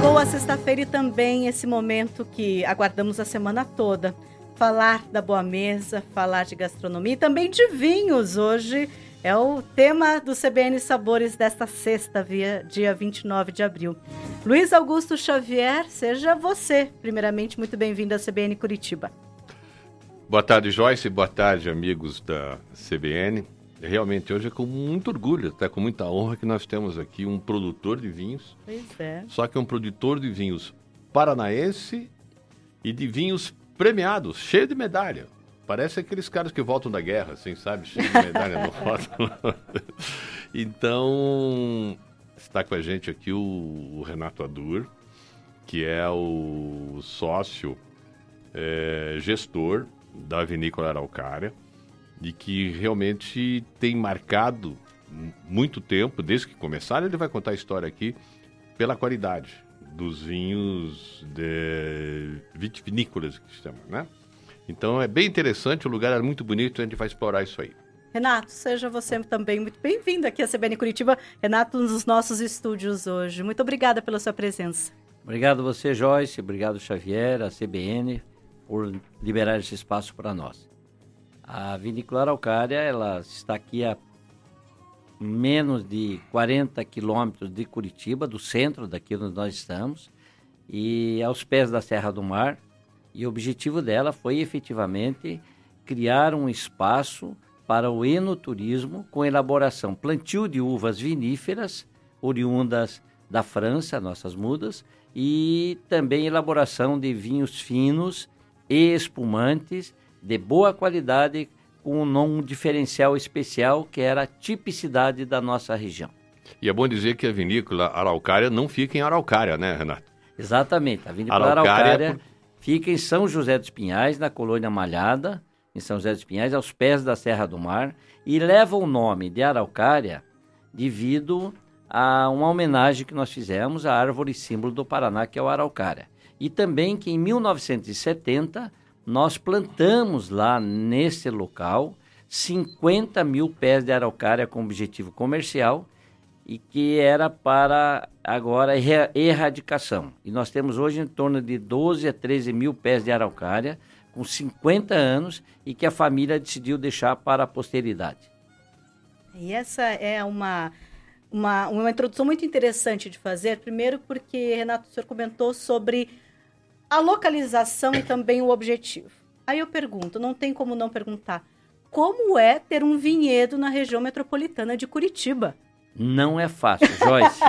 Chegou a sexta-feira e também esse momento que aguardamos a semana toda. Falar da boa mesa, falar de gastronomia e também de vinhos. Hoje é o tema do CBN Sabores desta sexta, dia 29 de abril. Luiz Augusto Xavier, seja você, primeiramente, muito bem-vindo à CBN Curitiba. Boa tarde, Joyce. Boa tarde, amigos da CBN. Realmente, hoje é com muito orgulho, até com muita honra, que nós temos aqui um produtor de vinhos. Pois é. Só que é um produtor de vinhos paranaense e de vinhos premiados, cheio de medalha. Parece aqueles caras que voltam da guerra, assim, sabe? Cheio de medalha no rótulo. Então, está com a gente aqui o Renato Adur, que é o sócio gestor da Vinícola Araucária, e que realmente tem marcado muito tempo, desde que começaram, ele vai contar a história aqui, pela qualidade dos vinhos vitivinícolas que chamam, né? Então é bem interessante, o lugar é muito bonito, a gente vai explorar isso aí. Renato, seja você também muito bem-vindo aqui à CBN Curitiba. Renato, nos nossos estúdios hoje. Muito obrigada pela sua presença. Obrigado você, Joyce, obrigado Xavier, a CBN, por liberar esse espaço para nós. A Vinícola Araucária, ela está aqui a menos de 40 quilômetros de Curitiba, do centro daqui onde nós estamos, e aos pés da Serra do Mar. E o objetivo dela foi efetivamente criar um espaço para o enoturismo com elaboração, plantio de uvas viníferas, oriundas da França, nossas mudas, e também elaboração de vinhos finos e espumantes, de boa qualidade, com um diferencial especial, que era a tipicidade da nossa região. E é bom dizer que a Vinícola Araucária não fica em Araucária, né, Renato? Exatamente. A Vinícola Araucária fica em São José dos Pinhais, na Colônia Malhada, em São José dos Pinhais, aos pés da Serra do Mar, e leva o nome de Araucária devido a uma homenagem que nós fizemos à árvore símbolo do Paraná, que é o Araucária. E também que em 1970... nós plantamos lá nesse local 50 mil pés de araucária com objetivo comercial e que era para agora erradicação. E nós temos hoje em torno de 12 a 13 mil pés de araucária com 50 anos e que a família decidiu deixar para a posteridade. E essa é uma introdução muito interessante de fazer, primeiro porque, Renato, o senhor comentou sobre a localização e também o objetivo. Aí eu pergunto, não tem como não perguntar, como é ter um vinhedo na região metropolitana de Curitiba? Não é fácil, Joyce.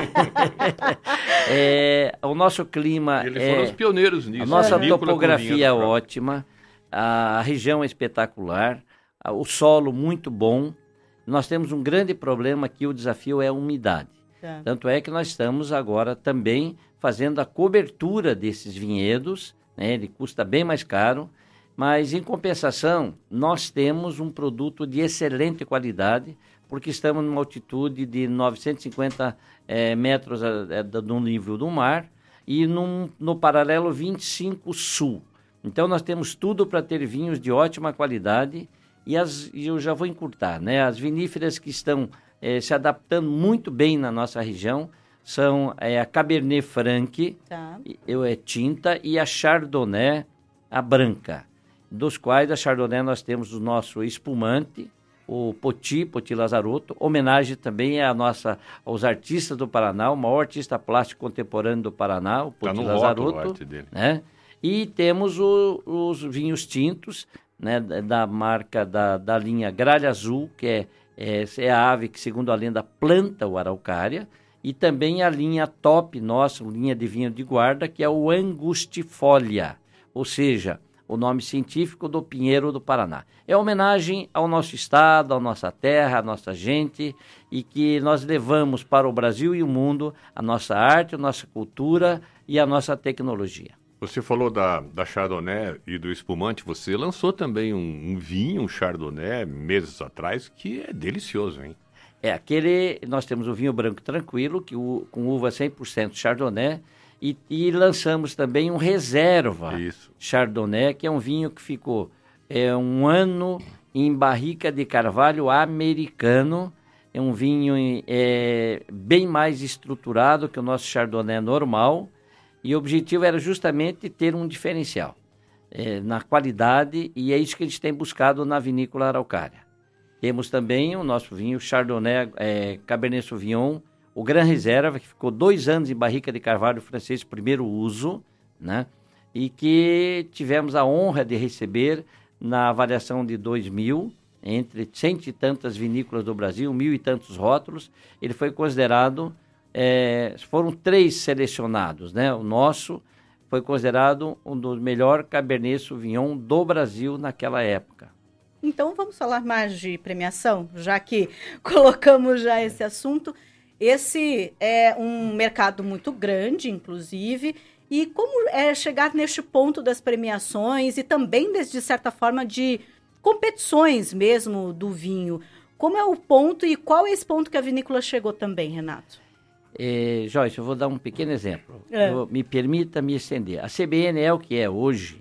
O nosso clima... Eles foram os pioneiros nisso. A nossa topografia é ótima, a região é espetacular, o solo muito bom. Nós temos um grande problema aqui, o desafio é a umidade. Tá. Tanto é que nós estamos agora também fazendo a cobertura desses vinhedos, né? Ele custa bem mais caro, mas em compensação nós temos um produto de excelente qualidade, porque estamos numa altitude de 950 metros do nível do mar e no paralelo 25 sul. Então nós temos tudo para ter vinhos de ótima qualidade e eu já vou encurtar, né? As viníferas que estão se adaptando muito bem na nossa região são a Cabernet Franc, tá, tinta, e a Chardonnay, a branca, dos quais a Chardonnay nós temos o nosso espumante, o Poti Lazzarotto, homenagem também aos artistas do Paraná, o maior artista plástico contemporâneo do Paraná, o Poti Lazzarotto, né? E temos os vinhos tintos, né, da marca da linha Gralha Azul, que é a ave que, segundo a lenda, planta o araucária, e também a linha top nossa, linha de vinho de guarda, que é o Angustifolia, ou seja, o nome científico do pinheiro do Paraná. É homenagem ao nosso estado, à nossa terra, à nossa gente, e que nós levamos para o Brasil e o mundo a nossa arte, a nossa cultura e a nossa tecnologia. Você falou da Chardonnay e do espumante, você lançou também um vinho, um Chardonnay, meses atrás, que é delicioso, hein? Nós temos o vinho branco tranquilo, com uva 100% Chardonnay, e lançamos também um reserva Chardonnay, que é um vinho que ficou um ano em barrica de carvalho americano. É um vinho bem mais estruturado que o nosso Chardonnay normal, E o objetivo era justamente ter um diferencial na qualidade, e é isso que a gente tem buscado na Vinícola Araucária. Temos também o nosso vinho Chardonnay, Cabernet Sauvignon, o Gran Reserva, que ficou 2 anos em barrica de carvalho francês, primeiro uso, né? E que tivemos a honra de receber na avaliação de 2000, entre 100 e tantas vinícolas do Brasil, 1.000 e tantos rótulos. Ele foi considerado, foram 3 selecionados, né? O nosso foi considerado um dos melhores Cabernet Sauvignon do Brasil naquela época. Então vamos falar mais de premiação, já que colocamos já esse assunto. Esse é um mercado muito grande, inclusive, e como é chegar neste ponto das premiações e também, de certa forma, de competições mesmo do vinho? Como é o ponto e qual é esse ponto que a vinícola chegou também, Renato? Joyce, eu vou dar um pequeno exemplo. Me permita me estender. A CBN é o que é hoje,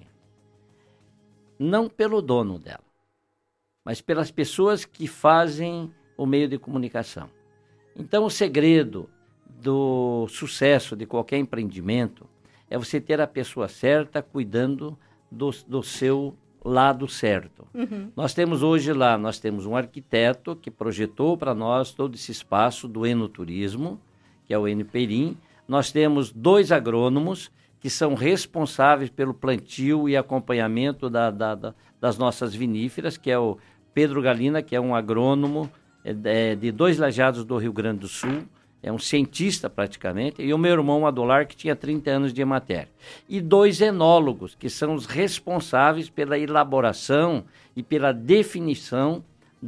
não pelo dono dela, mas pelas pessoas que fazem o meio de comunicação. Então, o segredo do sucesso de qualquer empreendimento é você ter a pessoa certa cuidando do seu lado certo. Uhum. Nós temos hoje lá, nós temos um arquiteto que projetou para nós todo esse espaço do enoturismo, que é o Enio Perim. Nós temos 2 agrônomos que são responsáveis pelo plantio e acompanhamento das nossas viníferas, que é o Pedro Galina, que é um agrônomo de 2 Lajados do Rio Grande do Sul, é um cientista praticamente, e o meu irmão Adolar, que tinha 30 anos de Emater. E 2 enólogos, que são os responsáveis pela elaboração e pela definição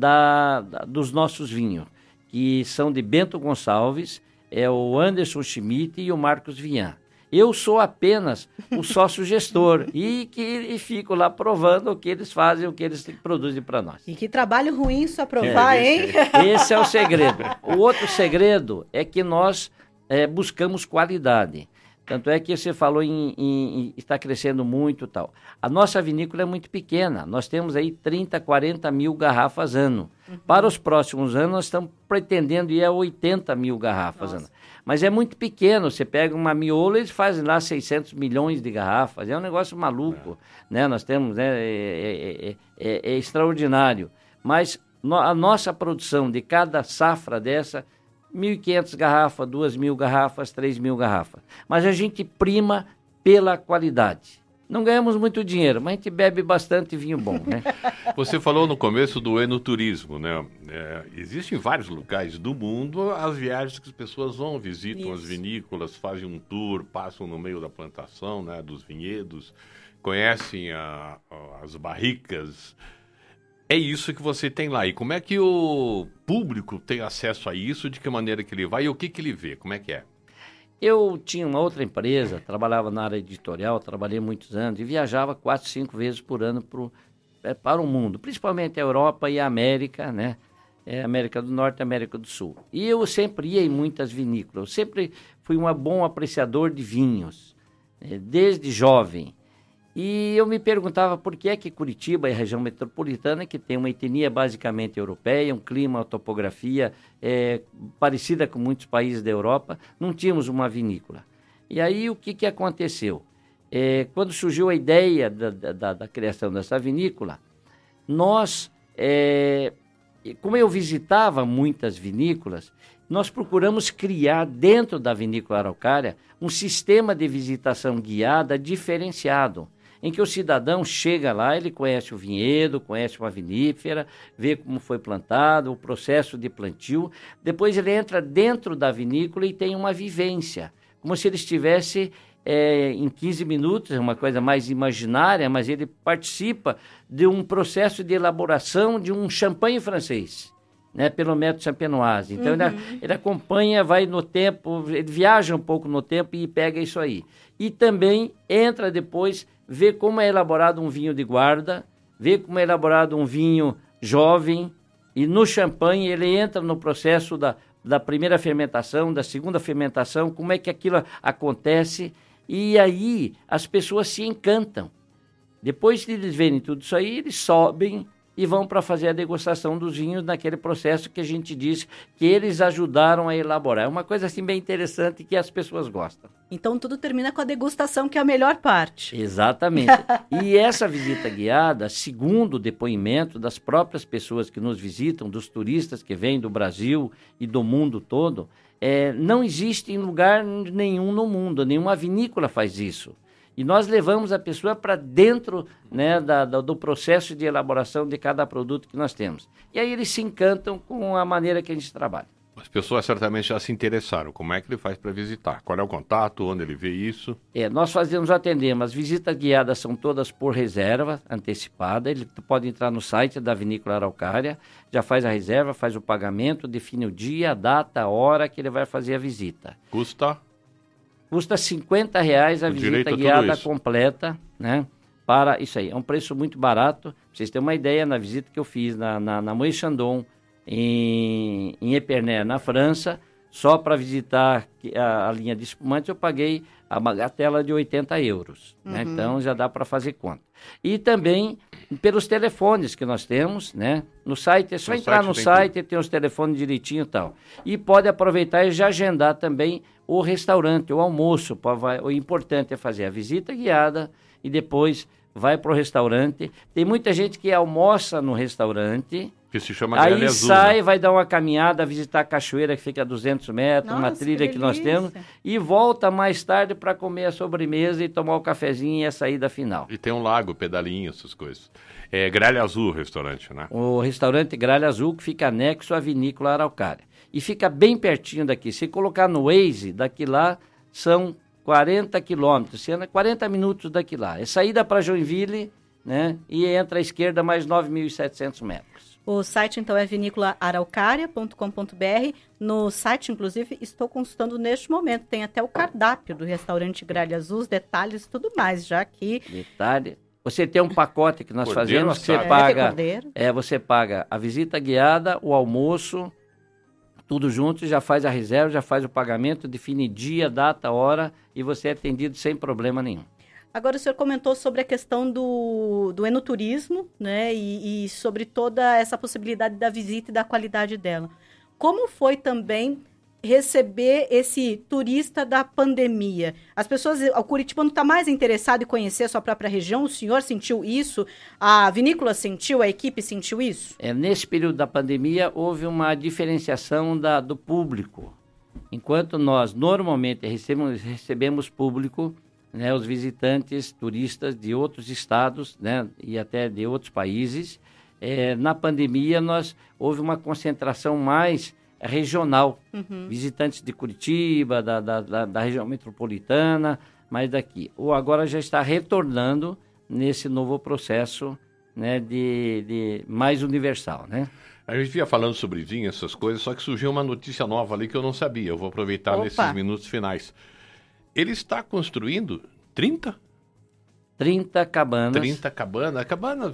dos nossos vinhos, que são de Bento Gonçalves, é o Anderson Schmidt e o Marcos Vian. Eu sou apenas o sócio-gestor e fico lá provando o que eles fazem, o que eles produzem para nós. E que trabalho ruim só provar, hein? Esse é o segredo. O outro segredo é que nós buscamos qualidade. Tanto é que você falou em está crescendo muito e tal. A nossa vinícola é muito pequena. Nós temos aí 30, 40 mil garrafas ano. Uhum. Para os próximos anos, nós estamos pretendendo ir a 80 mil garrafas ano. Mas é muito pequeno. Você pega uma Miolo, eles fazem lá 600 milhões de garrafas. É um negócio maluco. Né? Nós temos... é extraordinário. Mas a nossa produção de cada safra dessa... 1.500 garrafas, 2.000 garrafas, 3.000 garrafas. Mas a gente prima pela qualidade. Não ganhamos muito dinheiro, mas a gente bebe bastante vinho bom, né? Você falou no começo do enoturismo, né? Existem vários locais do mundo as viagens que as pessoas vão, visitam as vinícolas, fazem um tour, passam no meio da plantação, né, dos vinhedos, conhecem as barricas. É isso que você tem lá. E como é que o público tem acesso a isso? De que maneira que ele vai e o que ele vê? Como é que é? Eu tinha uma outra empresa, trabalhava na área editorial, trabalhei muitos anos e viajava 4, 5 vezes por ano para o mundo, principalmente a Europa e a América, né? América do Norte e América do Sul. E eu sempre ia em muitas vinícolas. Eu sempre fui um bom apreciador de vinhos, desde jovem. E eu me perguntava por que é que Curitiba é a região metropolitana, que tem uma etnia basicamente europeia, um clima, uma topografia parecida com muitos países da Europa, não tínhamos uma vinícola. E aí o que aconteceu? Quando surgiu a ideia da criação dessa vinícola, nós, como eu visitava muitas vinícolas, nós procuramos criar dentro da Vinícola Araucária um sistema de visitação guiada diferenciado, em que o cidadão chega lá, ele conhece o vinhedo, conhece uma vinífera, vê como foi plantado, o processo de plantio, depois ele entra dentro da vinícola e tem uma vivência, como se ele estivesse em 15 minutos, é uma coisa mais imaginária, mas ele participa de um processo de elaboração de um champanhe francês, né, pelo método champenoise. Então ele acompanha, vai no tempo, ele viaja um pouco no tempo e pega isso aí. E também entra depois, vê como é elaborado um vinho de guarda, vê como é elaborado um vinho jovem, e no champanhe ele entra no processo da primeira fermentação, da segunda fermentação, como é que aquilo acontece, e aí as pessoas se encantam. Depois de eles verem tudo isso aí, eles sobem e vão para fazer a degustação dos vinhos naquele processo que a gente disse que eles ajudaram a elaborar. É uma coisa assim bem interessante que as pessoas gostam. Então tudo termina com a degustação, que é a melhor parte. Exatamente. E essa visita guiada, segundo o depoimento das próprias pessoas que nos visitam, dos turistas que vêm do Brasil e do mundo todo, não existe em lugar nenhum no mundo, nenhuma vinícola faz isso. E nós levamos a pessoa para dentro, né, do processo de elaboração de cada produto que nós temos. E aí eles se encantam com a maneira que a gente trabalha. As pessoas certamente já se interessaram. Como é que ele faz para visitar? Qual é o contato? Onde ele vê isso? Nós atendemos. As visitas guiadas são todas por reserva antecipada. Ele pode entrar no site da Vinícola Araucária, já faz a reserva, faz o pagamento, define o dia, a data, a hora que ele vai fazer a visita. Custa R$50 a visita guiada completa, né? Para isso aí. É um preço muito barato. Pra vocês terem uma ideia, na visita que eu fiz na Moët Chandon, em Épernay, na França, só para visitar a linha de espumantes, eu paguei a bagatela de €80, né? Então já dá para fazer conta. E também pelos telefones que nós temos, né? No site, é só entrar no site, tem os telefones direitinho e tal. E pode aproveitar e já agendar também o restaurante, o almoço. O importante é fazer a visita guiada e depois vai para o restaurante. Tem muita gente que almoça no restaurante, que se chama Gralha Azul, sai, né? Vai dar uma caminhada, visitar a cachoeira que fica a 200 metros, uma trilha que nós temos, e volta mais tarde para comer a sobremesa e tomar o cafezinho e a saída final. E tem um lago, pedalinho, essas coisas. É Gralha Azul o restaurante, né? O restaurante Gralha Azul, que fica anexo à Vinícola Araucária. E fica bem pertinho daqui. Se colocar no Waze, daqui lá são 40 quilômetros, 40 minutos daqui lá. É saída para Joinville, né? E entra à esquerda mais 9.700 metros. O site, então, é vinícolaaraucaria.com.br. No site, inclusive, estou consultando neste momento. Tem até o cardápio do restaurante Gralha Azul, os detalhes e tudo mais, já que... Detalhe. Você tem um pacote que nós fazemos, que você paga a visita guiada, o almoço, tudo junto, já faz a reserva, já faz o pagamento, define dia, data, hora, e você é atendido sem problema nenhum. Agora, o senhor comentou sobre a questão do enoturismo, né, e sobre toda essa possibilidade da visita e da qualidade dela. Como foi também receber esse turista da pandemia? As pessoas, o curitibano está mais interessado em conhecer a sua própria região? O senhor sentiu isso? A vinícola sentiu? A equipe sentiu isso? Nesse período da pandemia, houve uma diferenciação do público. Enquanto nós normalmente recebemos público, né, os visitantes turistas de outros estados, né, e até de outros países, na pandemia houve uma concentração mais regional, visitantes de Curitiba, da região metropolitana, mas daqui. Ou agora já está retornando nesse novo processo, né, de mais universal, né? A gente vinha falando sobre vinho, essas coisas, só que surgiu uma notícia nova ali que eu não sabia. Eu vou aproveitar nesses minutos finais. Ele está construindo 30 cabanas. 30 cabanas. Cabanas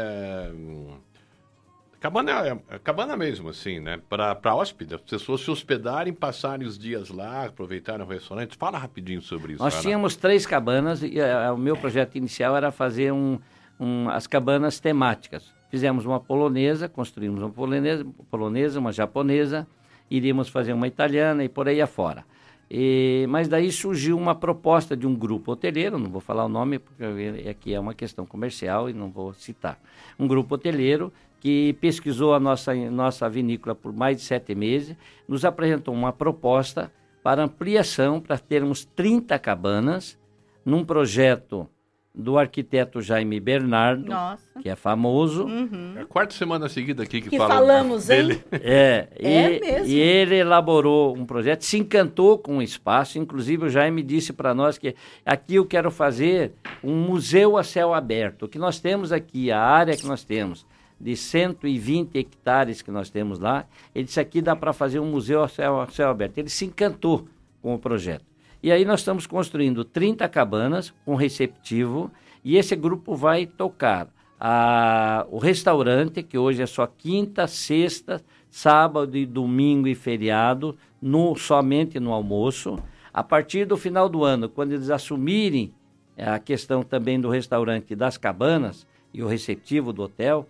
cabana mesmo, assim, né? Para hóspede, as pessoas se hospedarem, passarem os dias lá, aproveitarem o restaurante. Fala rapidinho sobre isso. Nós tínhamos 3 cabanas e o meu projeto inicial era fazer as cabanas temáticas. Fizemos uma polonesa, construímos uma polonesa, uma japonesa, iríamos fazer uma italiana e por aí afora. Mas daí surgiu uma proposta de um grupo hoteleiro, não vou falar o nome porque aqui é uma questão comercial e não vou citar. Um grupo hoteleiro que pesquisou a nossa vinícola por mais de 7 meses, nos apresentou uma proposta para ampliação, para termos 30 cabanas, num projeto do arquiteto Jaime Bernardo, que é famoso. É a 4ª semana seguida aqui que falamos dele. Mesmo. E ele elaborou um projeto, se encantou com o espaço, inclusive o Jaime disse para nós que aqui eu quero fazer um museu a céu aberto. O que nós temos aqui, a área que nós temos, de 120 hectares que nós temos lá, ele disse aqui dá para fazer um museu a céu aberto. Ele se encantou com o projeto. E aí nós estamos construindo 30 cabanas com receptivo e esse grupo vai tocar o restaurante, que hoje é só quinta, sexta, sábado e domingo e feriado, somente no almoço. A partir do final do ano, quando eles assumirem a questão também do restaurante e das cabanas e o receptivo do hotel,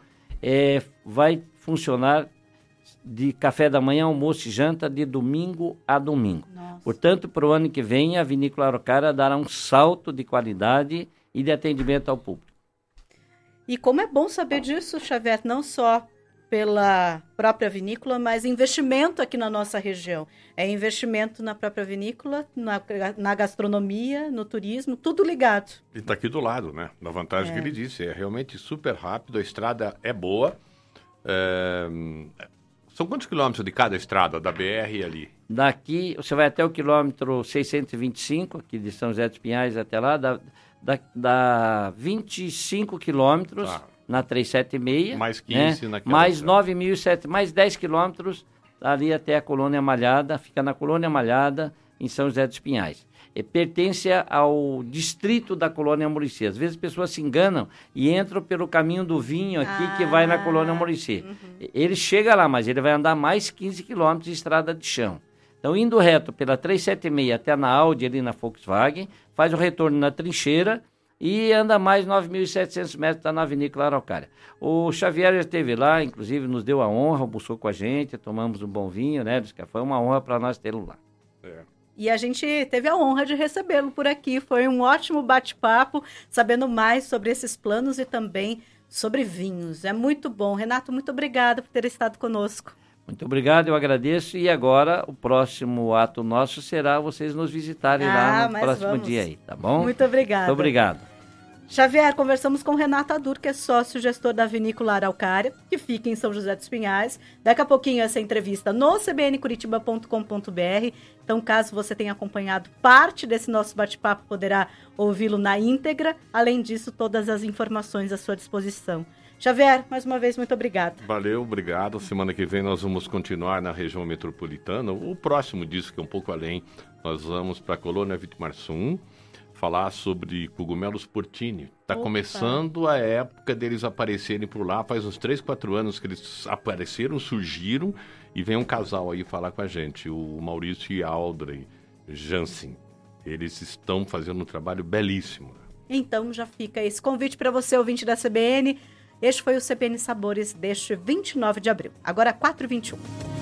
vai funcionar de café da manhã, almoço e janta de domingo a domingo. Nossa. Portanto, para o ano que vem, a Vinícola Araucária dará um salto de qualidade e de atendimento ao público. E como é bom saber disso, Xavier, não só pela própria vinícola, mas investimento aqui na nossa região. É investimento na própria vinícola, na gastronomia, no turismo, tudo ligado. E está aqui do lado, né? Da vantagem que ele disse, é realmente super rápido, a estrada é boa. São quantos quilômetros de cada estrada, da BR ali? Daqui, você vai até o quilômetro 625, aqui de São José dos Pinhais até lá, dá 25 quilômetros na 376. Mais 15 né? naquela. Mais 9.700, mais 10 quilômetros ali até a Colônia Malhada, fica na Colônia Malhada, em São José dos Pinhais. Pertence ao distrito da Colônia Murici. Às vezes as pessoas se enganam e entram pelo caminho do vinho aqui, que vai na Colônia Murici. Ele chega lá, mas ele vai andar mais 15 quilômetros de estrada de chão. Então, indo reto pela 376 até na Audi, ali na Volkswagen, faz o retorno na Trincheira e anda mais 9.700 metros, está na Vinícola Araucária. O Xavier já esteve lá, inclusive nos deu a honra, almoçou com a gente, tomamos um bom vinho, né? Foi uma honra para nós tê-lo lá. E a gente teve a honra de recebê-lo por aqui. Foi um ótimo bate-papo, sabendo mais sobre esses planos e também sobre vinhos. É muito bom. Renato, muito obrigada por ter estado conosco. Muito obrigado, eu agradeço. E agora, o próximo ato nosso será vocês nos visitarem lá no próximo dia aí, tá bom? Muito obrigada. Muito obrigado. Xavier, conversamos com Renato Adur, que é sócio-gestor da Vinícola Araucária, que fica em São José dos Pinhais. Daqui a pouquinho essa entrevista no cbncuritiba.com.br. Então, caso você tenha acompanhado parte desse nosso bate-papo, poderá ouvi-lo na íntegra. Além disso, todas as informações à sua disposição. Xavier, mais uma vez, muito obrigado. Valeu, obrigado. Semana que vem nós vamos continuar na região metropolitana. O próximo disso, que é um pouco além, nós vamos para a Colônia Vitimarsum, falar sobre cogumelos Portini. Está começando a época deles aparecerem por lá. Faz uns 3, 4 anos que eles apareceram, surgiram, e vem um casal aí falar com a gente, o Maurício e a Audrey Jansen. Eles estão fazendo um trabalho belíssimo. Então já fica esse convite para você, ouvinte da CBN. Este foi o CBN Sabores deste 29 de abril. Agora 4h21.